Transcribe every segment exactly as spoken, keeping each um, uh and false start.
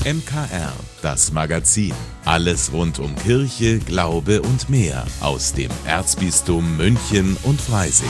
M K R, das Magazin. Alles rund um Kirche, Glaube und mehr aus dem Erzbistum München und Freising.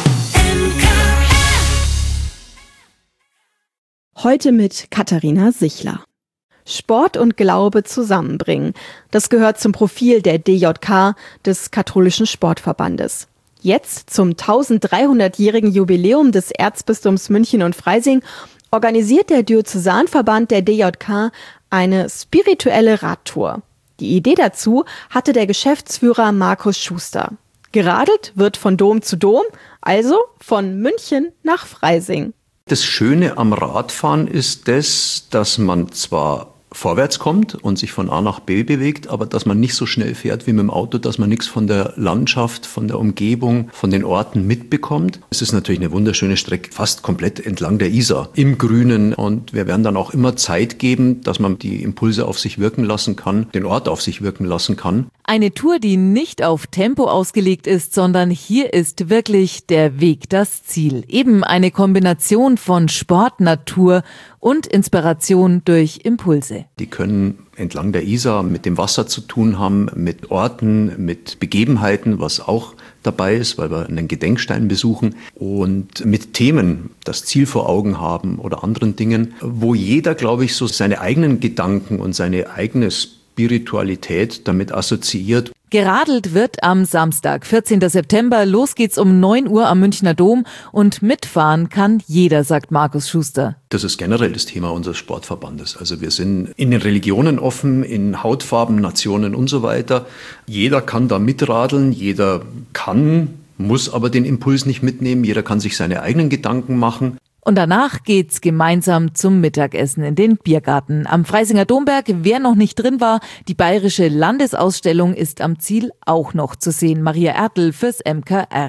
Heute mit Katharina Sichler. Sport und Glaube zusammenbringen. Das gehört zum Profil der D J K, des Katholischen Sportverbandes. Jetzt, zum tausenddreihundertjährigen Jubiläum des Erzbistums München und Freising, organisiert der Diözesanverband der D J K eine spirituelle Radtour. Die Idee dazu hatte der Geschäftsführer Markus Schuster. Geradelt wird von Dom zu Dom, also von München nach Freising. Das Schöne am Radfahren ist das, dass man zwar vorwärts kommt und sich von A nach B bewegt, aber dass man nicht so schnell fährt wie mit dem Auto, dass man nichts von der Landschaft, von der Umgebung, von den Orten mitbekommt. Es ist natürlich eine wunderschöne Strecke, fast komplett entlang der Isar, im Grünen. Und wir werden dann auch immer Zeit geben, dass man die Impulse auf sich wirken lassen kann, den Ort auf sich wirken lassen kann. Eine Tour, die nicht auf Tempo ausgelegt ist, sondern hier ist wirklich der Weg das Ziel. Eben eine Kombination von Sport, Natur und Inspiration durch Impulse. Die können entlang der Isar mit dem Wasser zu tun haben, mit Orten, mit Begebenheiten, was auch dabei ist, weil wir einen Gedenkstein besuchen, und mit Themen, das Ziel vor Augen haben oder anderen Dingen, wo jeder, glaube ich, so seine eigenen Gedanken und seine eigene Spiritualität damit assoziiert. Geradelt wird am Samstag, vierzehnten September. Los geht's um neun Uhr am Münchner Dom und mitfahren kann jeder, sagt Markus Schuster. Das ist generell das Thema unseres Sportverbandes. Also wir sind in den Religionen offen, in Hautfarben, Nationen und so weiter. Jeder kann da mitradeln, jeder kann, muss aber den Impuls nicht mitnehmen. Jeder kann sich seine eigenen Gedanken machen. Und danach geht's gemeinsam zum Mittagessen in den Biergarten am Freisinger Domberg. Wer noch nicht drin war, die Bayerische Landesausstellung ist am Ziel auch noch zu sehen. Maria Ertl fürs M K R.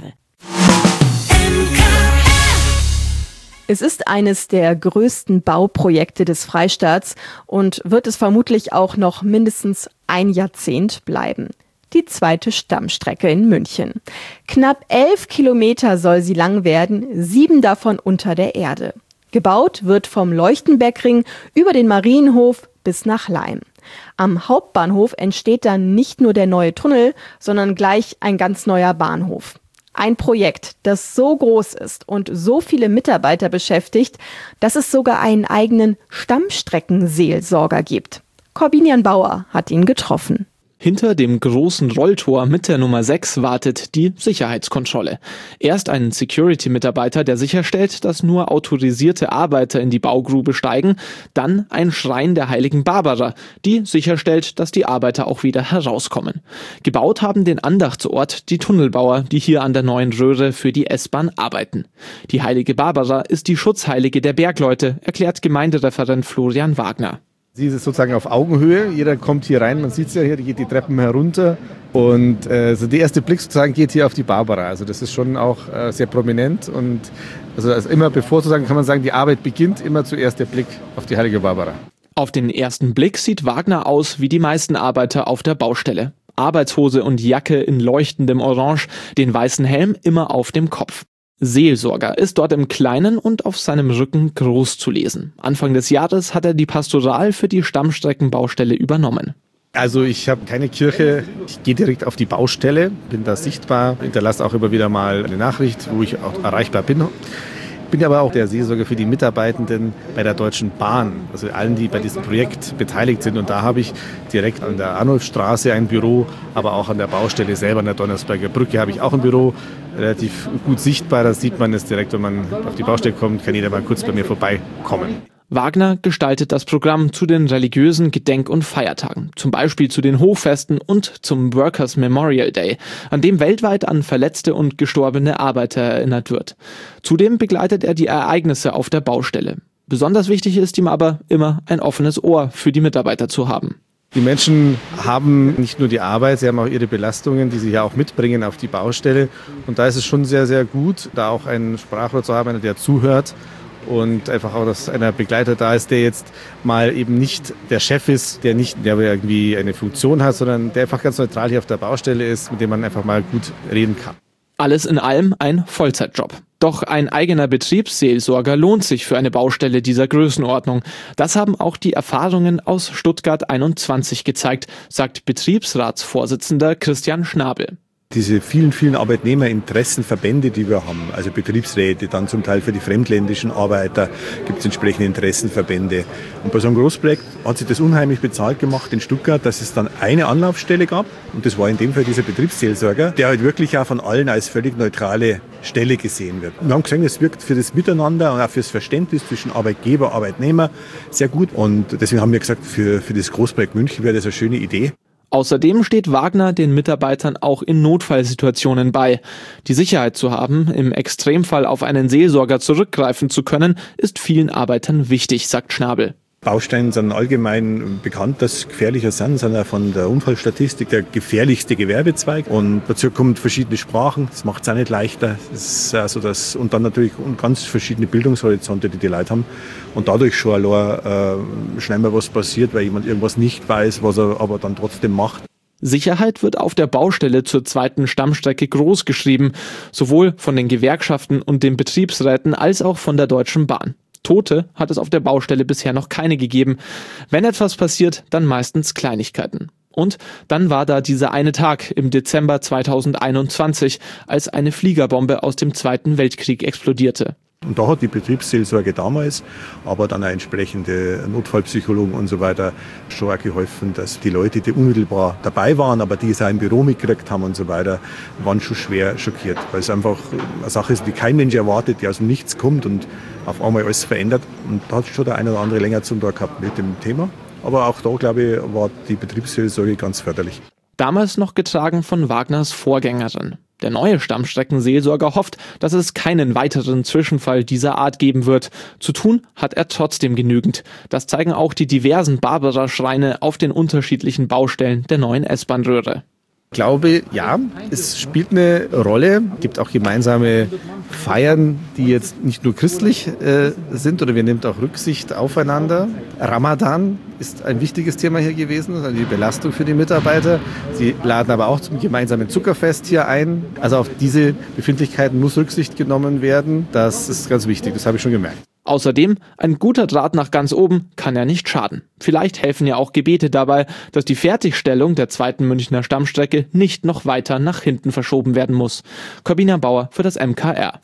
Es ist eines der größten Bauprojekte des Freistaats und wird es vermutlich auch noch mindestens ein Jahrzehnt bleiben. Die zweite Stammstrecke in München. Knapp elf Kilometer soll sie lang werden, sieben davon unter der Erde. Gebaut wird vom Leuchtenbergring über den Marienhof bis nach Laim. Am Hauptbahnhof entsteht dann nicht nur der neue Tunnel, sondern gleich ein ganz neuer Bahnhof. Ein Projekt, das so groß ist und so viele Mitarbeiter beschäftigt, dass es sogar einen eigenen Stammstreckenseelsorger gibt. Corbinian Bauer hat ihn getroffen. Hinter dem großen Rolltor mit der Nummer sechs wartet die Sicherheitskontrolle. Erst ein Security-Mitarbeiter, der sicherstellt, dass nur autorisierte Arbeiter in die Baugrube steigen, dann ein Schrein der heiligen Barbara, die sicherstellt, dass die Arbeiter auch wieder herauskommen. Gebaut haben den Andachtsort die Tunnelbauer, die hier an der neuen Röhre für die S-Bahn arbeiten. Die heilige Barbara ist die Schutzheilige der Bergleute, erklärt Gemeindereferent Florian Wagner. Sie ist sozusagen auf Augenhöhe, jeder kommt hier rein, man sieht es ja hier, die geht die Treppen herunter und äh, so der erste Blick sozusagen geht hier auf die Barbara. Also das ist schon auch äh, sehr prominent und also, also immer bevor sozusagen kann man sagen, die Arbeit beginnt, immer zuerst der Blick auf die heilige Barbara. Auf den ersten Blick sieht Wagner aus wie die meisten Arbeiter auf der Baustelle. Arbeitshose und Jacke in leuchtendem Orange, den weißen Helm immer auf dem Kopf. Seelsorger ist dort im Kleinen und auf seinem Rücken groß zu lesen. Anfang des Jahres hat er die Pastoral für die Stammstreckenbaustelle übernommen. Also ich habe keine Kirche, ich gehe direkt auf die Baustelle, bin da sichtbar, hinterlasse auch immer wieder mal eine Nachricht, wo ich auch erreichbar bin. Ich bin aber auch der Seelsorger für die Mitarbeitenden bei der Deutschen Bahn, also allen, die bei diesem Projekt beteiligt sind. Und da habe ich direkt an der Arnulfstraße ein Büro, aber auch an der Baustelle selber, an der Donnersberger Brücke, habe ich auch ein Büro, relativ gut sichtbar. Da sieht man es direkt, wenn man auf die Baustelle kommt, kann jeder mal kurz bei mir vorbeikommen. Wagner gestaltet das Programm zu den religiösen Gedenk- und Feiertagen, zum Beispiel zu den Hochfesten und zum Workers' Memorial Day, an dem weltweit an verletzte und gestorbene Arbeiter erinnert wird. Zudem begleitet er die Ereignisse auf der Baustelle. Besonders wichtig ist ihm aber immer ein offenes Ohr für die Mitarbeiter zu haben. Die Menschen haben nicht nur die Arbeit, sie haben auch ihre Belastungen, die sie ja auch mitbringen auf die Baustelle. Und da ist es schon sehr, sehr gut, da auch einen Sprachrohr zu haben, der zuhört. Und einfach auch, dass einer Begleiter da ist, der jetzt mal eben nicht der Chef ist, der nicht der irgendwie eine Funktion hat, sondern der einfach ganz neutral hier auf der Baustelle ist, mit dem man einfach mal gut reden kann. Alles in allem ein Vollzeitjob. Doch ein eigener Betriebsseelsorger lohnt sich für eine Baustelle dieser Größenordnung. Das haben auch die Erfahrungen aus Stuttgart einundzwanzig gezeigt, sagt Betriebsratsvorsitzender Christian Schnabel. Diese vielen, vielen Arbeitnehmerinteressenverbände, die wir haben, also Betriebsräte, dann zum Teil für die fremdländischen Arbeiter gibt es entsprechende Interessenverbände. Und bei so einem Großprojekt hat sich das unheimlich bezahlt gemacht in Stuttgart, dass es dann eine Anlaufstelle gab. Und das war in dem Fall dieser Betriebsseelsorger, der halt wirklich auch von allen als völlig neutrale Stelle gesehen wird. Wir haben gesehen, es wirkt für das Miteinander und auch für das Verständnis zwischen Arbeitgeber und Arbeitnehmer sehr gut. Und deswegen haben wir gesagt, für, für das Großprojekt München wäre das eine schöne Idee. Außerdem steht Wagner den Mitarbeitern auch in Notfallsituationen bei. Die Sicherheit zu haben, im Extremfall auf einen Seelsorger zurückgreifen zu können, ist vielen Arbeitern wichtig, sagt Schnabel. Baustellen sind allgemein bekannt, dass sie gefährlicher sind, sind ja von der Unfallstatistik der gefährlichste Gewerbezweig. Und dazu kommen verschiedene Sprachen, das macht es auch nicht leichter. Das ist also das, und dann natürlich ganz verschiedene Bildungshorizonte, die die Leute haben. Und dadurch schon allein äh, schnell mal was passiert, weil jemand irgendwas nicht weiß, was er aber dann trotzdem macht. Sicherheit wird auf der Baustelle zur zweiten Stammstrecke groß geschrieben, sowohl von den Gewerkschaften und den Betriebsräten als auch von der Deutschen Bahn. Tote hat es auf der Baustelle bisher noch keine gegeben. Wenn etwas passiert, dann meistens Kleinigkeiten. Und dann war da dieser eine Tag im Dezember zweitausendeinundzwanzig, als eine Fliegerbombe aus dem Zweiten Weltkrieg explodierte. Und da hat die Betriebsseelsorge damals, aber dann auch entsprechende Notfallpsychologen und so weiter schon auch geholfen, dass die Leute, die unmittelbar dabei waren, aber die es auch im Büro mitgekriegt haben und so weiter, waren schon schwer schockiert. Weil es einfach eine Sache ist, die kein Mensch erwartet, die aus dem Nichts kommt und auf einmal alles verändert. Und da hat schon der eine oder andere länger zum Tag gehabt mit dem Thema. Aber auch da, glaube ich, war die Betriebsseelsorge ganz förderlich. Damals noch getragen von Wagners Vorgängerin. Der neue Stammstreckenseelsorger hofft, dass es keinen weiteren Zwischenfall dieser Art geben wird. Zu tun hat er trotzdem genügend. Das zeigen auch die diversen Barbara-Schreine auf den unterschiedlichen Baustellen der neuen S-Bahn-Röhre. Ich glaube, ja, es spielt eine Rolle. Es gibt auch gemeinsame Feiern, die jetzt nicht nur christlich äh, sind, oder wir nehmen auch Rücksicht aufeinander. Ramadan ist ein wichtiges Thema hier gewesen, also die Belastung für die Mitarbeiter. Sie laden aber auch zum gemeinsamen Zuckerfest hier ein. Also auf diese Befindlichkeiten muss Rücksicht genommen werden. Das ist ganz wichtig, das habe ich schon gemerkt. Außerdem, ein guter Draht nach ganz oben kann ja nicht schaden. Vielleicht helfen ja auch Gebete dabei, dass die Fertigstellung der zweiten Münchner Stammstrecke nicht noch weiter nach hinten verschoben werden muss. Corbina Bauer für das M K R.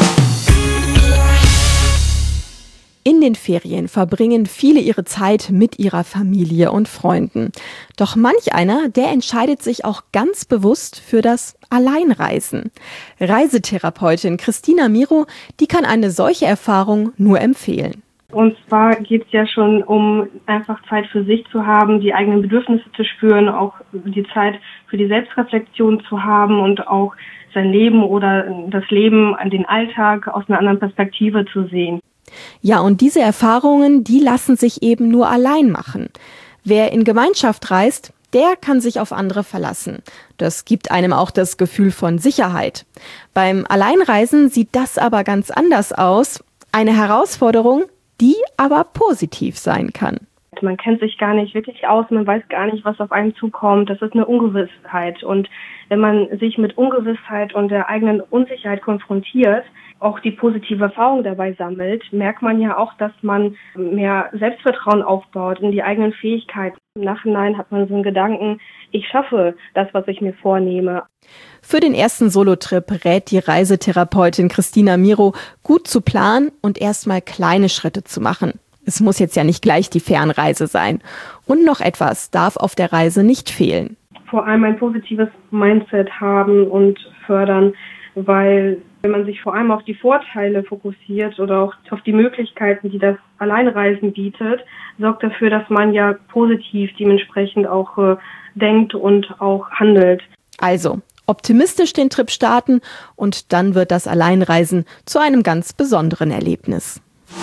In den Ferien verbringen viele ihre Zeit mit ihrer Familie und Freunden. Doch manch einer, der entscheidet sich auch ganz bewusst für das Alleinreisen. Reisetherapeutin Christina Miro, die kann eine solche Erfahrung nur empfehlen. Und zwar geht es ja schon um einfach Zeit für sich zu haben, die eigenen Bedürfnisse zu spüren, auch die Zeit für die Selbstreflexion zu haben und auch sein Leben oder das Leben, den Alltag aus einer anderen Perspektive zu sehen. Ja, und diese Erfahrungen, die lassen sich eben nur allein machen. Wer in Gemeinschaft reist, der kann sich auf andere verlassen. Das gibt einem auch das Gefühl von Sicherheit. Beim Alleinreisen sieht das aber ganz anders aus. Eine Herausforderung, die aber positiv sein kann. Man kennt sich gar nicht wirklich aus, man weiß gar nicht, was auf einen zukommt. Das ist eine Ungewissheit. Und wenn man sich mit Ungewissheit und der eigenen Unsicherheit konfrontiert, auch die positive Erfahrung dabei sammelt, merkt man ja auch, dass man mehr Selbstvertrauen aufbaut in die eigenen Fähigkeiten. Im Nachhinein hat man so einen Gedanken, ich schaffe das, was ich mir vornehme. Für den ersten Solotrip rät die Reisetherapeutin Christina Miro, gut zu planen und erstmal kleine Schritte zu machen. Es muss jetzt ja nicht gleich die Fernreise sein. Und noch etwas darf auf der Reise nicht fehlen. Vor allem ein positives Mindset haben und fördern, weil wenn man sich vor allem auf die Vorteile fokussiert oder auch auf die Möglichkeiten, die das Alleinreisen bietet, sorgt dafür, dass man ja positiv dementsprechend auch äh, denkt und auch handelt. Also optimistisch den Trip starten und dann wird das Alleinreisen zu einem ganz besonderen Erlebnis.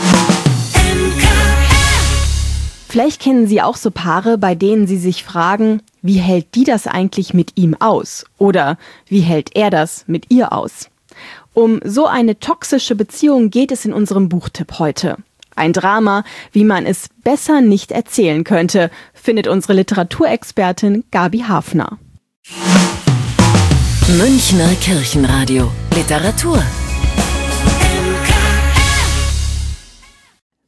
Vielleicht kennen Sie auch so Paare, bei denen Sie sich fragen, wie hält die das eigentlich mit ihm aus? Oder wie hält er das mit ihr aus? Um so eine toxische Beziehung geht es in unserem Buchtipp heute. Ein Drama, wie man es besser nicht erzählen könnte, findet unsere Literaturexpertin Gabi Hafner. Münchner Kirchenradio Literatur.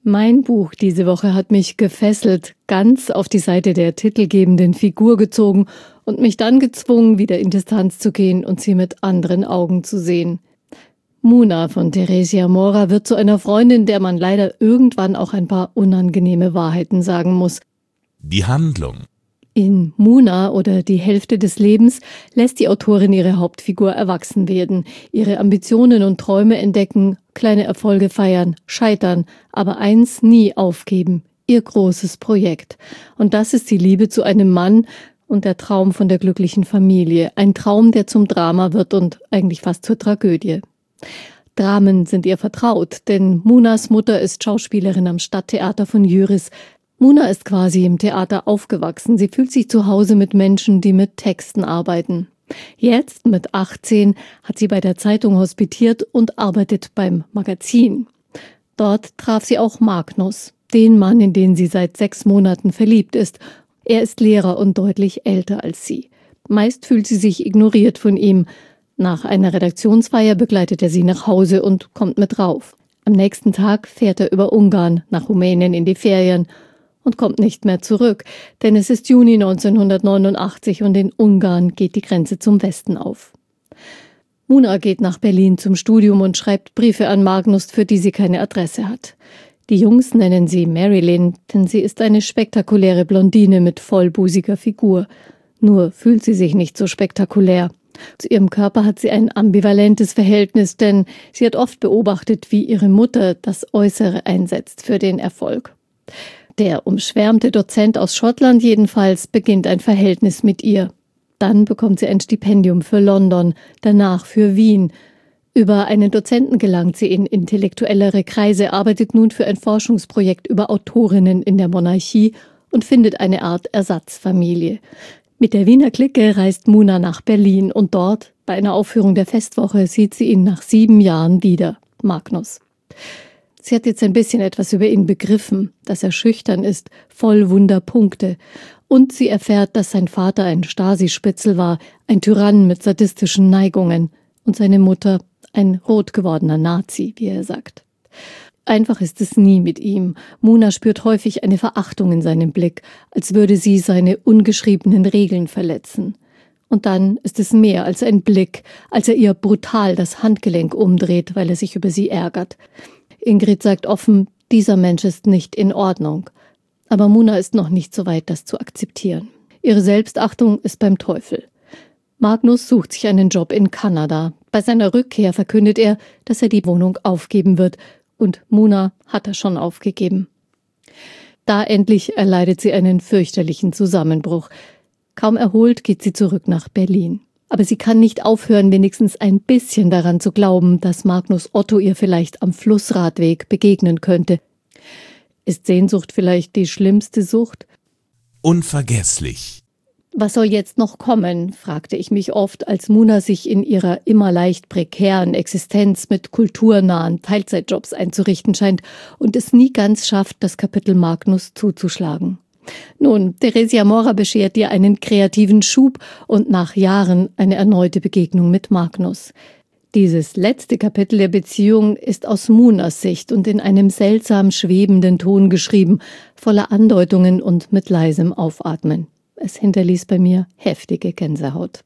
Mein Buch diese Woche hat mich gefesselt, ganz auf die Seite der titelgebenden Figur gezogen und mich dann gezwungen, wieder in Distanz zu gehen und sie mit anderen Augen zu sehen. Muna von Theresia Mora wird zu einer Freundin, der man leider irgendwann auch ein paar unangenehme Wahrheiten sagen muss. Die Handlung. In Muna oder Die Hälfte des Lebens lässt die Autorin ihre Hauptfigur erwachsen werden, ihre Ambitionen und Träume entdecken, kleine Erfolge feiern, scheitern, aber eins nie aufgeben, ihr großes Projekt. Und das ist die Liebe zu einem Mann und der Traum von der glücklichen Familie. Ein Traum, der zum Drama wird und eigentlich fast zur Tragödie. Dramen sind ihr vertraut, denn Munas Mutter ist Schauspielerin am Stadttheater von Jüris. Muna ist quasi im Theater aufgewachsen. Sie fühlt sich zu Hause mit Menschen, die mit Texten arbeiten. Jetzt, mit achtzehn, hat sie bei der Zeitung hospitiert und arbeitet beim Magazin. Dort traf sie auch Magnus, den Mann, in den sie seit sechs Monaten verliebt ist. Er ist Lehrer und deutlich älter als sie. Meist fühlt sie sich ignoriert von ihm. Nach einer Redaktionsfeier begleitet er sie nach Hause und kommt mit rauf. Am nächsten Tag fährt er über Ungarn nach Rumänien in die Ferien und kommt nicht mehr zurück, denn es ist Juni neunzehnhundertneunundachtzig und in Ungarn geht die Grenze zum Westen auf. Muna geht nach Berlin zum Studium und schreibt Briefe an Magnus, für die sie keine Adresse hat. Die Jungs nennen sie Marilyn, denn sie ist eine spektakuläre Blondine mit vollbusiger Figur. Nur fühlt sie sich nicht so spektakulär. Zu ihrem Körper hat sie ein ambivalentes Verhältnis, denn sie hat oft beobachtet, wie ihre Mutter das Äußere einsetzt für den Erfolg. Der umschwärmte Dozent aus Schottland jedenfalls beginnt ein Verhältnis mit ihr. Dann bekommt sie ein Stipendium für London, danach für Wien. Über einen Dozenten gelangt sie in intellektuellere Kreise, arbeitet nun für ein Forschungsprojekt über Autorinnen in der Monarchie und findet eine Art Ersatzfamilie. Mit der Wiener Clique reist Muna nach Berlin und dort, bei einer Aufführung der Festwoche, sieht sie ihn nach sieben Jahren wieder, Magnus. Sie hat jetzt ein bisschen etwas über ihn begriffen, dass er schüchtern ist, voll Wunderpunkte. Und sie erfährt, dass sein Vater ein Stasi-Spitzel war, ein Tyrann mit sadistischen Neigungen und seine Mutter ein rot gewordener Nazi, wie er sagt. Einfach ist es nie mit ihm. Muna spürt häufig eine Verachtung in seinem Blick, als würde sie seine ungeschriebenen Regeln verletzen. Und dann ist es mehr als ein Blick, als er ihr brutal das Handgelenk umdreht, weil er sich über sie ärgert. Ingrid sagt offen, dieser Mensch ist nicht in Ordnung. Aber Muna ist noch nicht so weit, das zu akzeptieren. Ihre Selbstachtung ist beim Teufel. Magnus sucht sich einen Job in Kanada. Bei seiner Rückkehr verkündet er, dass er die Wohnung aufgeben wird. Und Muna hat er schon aufgegeben. Da endlich erleidet sie einen fürchterlichen Zusammenbruch. Kaum erholt geht sie zurück nach Berlin. Aber sie kann nicht aufhören, wenigstens ein bisschen daran zu glauben, dass Magnus Otto ihr vielleicht am Flussradweg begegnen könnte. Ist Sehnsucht vielleicht die schlimmste Sucht? Unvergesslich. Was soll jetzt noch kommen, fragte ich mich oft, als Muna sich in ihrer immer leicht prekären Existenz mit kulturnahen Teilzeitjobs einzurichten scheint und es nie ganz schafft, das Kapitel Magnus zuzuschlagen. Nun, Theresia Mora beschert ihr einen kreativen Schub und nach Jahren eine erneute Begegnung mit Magnus. Dieses letzte Kapitel der Beziehung ist aus Munas Sicht und in einem seltsam schwebenden Ton geschrieben, voller Andeutungen und mit leisem Aufatmen. Es hinterließ bei mir heftige Gänsehaut.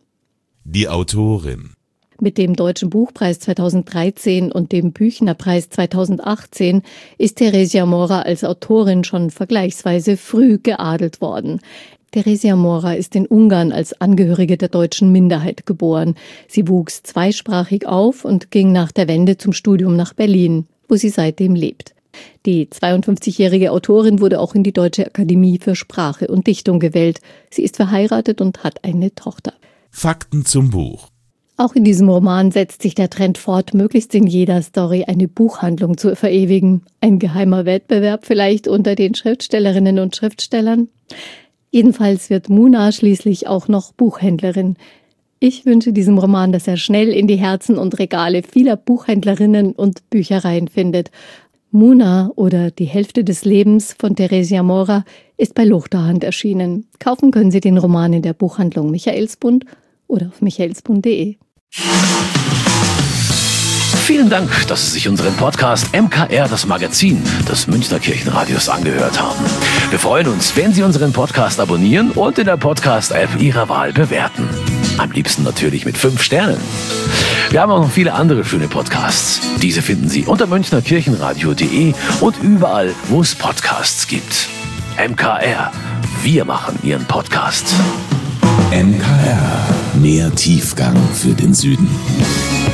Die Autorin. Mit dem Deutschen Buchpreis zweitausenddreizehn und dem Büchnerpreis zweitausendachtzehn ist Theresia Mora als Autorin schon vergleichsweise früh geadelt worden. Theresia Mora ist in Ungarn als Angehörige der deutschen Minderheit geboren. Sie wuchs zweisprachig auf und ging nach der Wende zum Studium nach Berlin, wo sie seitdem lebt. Die zweiundfünfzigjährige Autorin wurde auch in die Deutsche Akademie für Sprache und Dichtung gewählt. Sie ist verheiratet und hat eine Tochter. Fakten zum Buch. Auch in diesem Roman setzt sich der Trend fort, möglichst in jeder Story eine Buchhandlung zu verewigen. Ein geheimer Wettbewerb vielleicht unter den Schriftstellerinnen und Schriftstellern? Jedenfalls wird Muna schließlich auch noch Buchhändlerin. Ich wünsche diesem Roman, dass er schnell in die Herzen und Regale vieler Buchhändlerinnen und Büchereien findet. Muna oder Die Hälfte des Lebens von Theresia Mora ist bei Luchterhand erschienen. Kaufen können Sie den Roman in der Buchhandlung Michaelsbund oder auf michaelsbund punkt de. Vielen Dank, dass Sie sich unseren Podcast M K R, das Magazin des Münchner Kirchenradios, angehört haben. Wir freuen uns, wenn Sie unseren Podcast abonnieren und in der Podcast-App Ihrer Wahl bewerten. Am liebsten natürlich mit fünf Sternen. Wir haben auch noch viele andere schöne Podcasts. Diese finden Sie unter münchner kirchenradio punkt de und überall, wo es Podcasts gibt. M K R, wir machen Ihren Podcast. M K R, mehr Tiefgang für den Süden.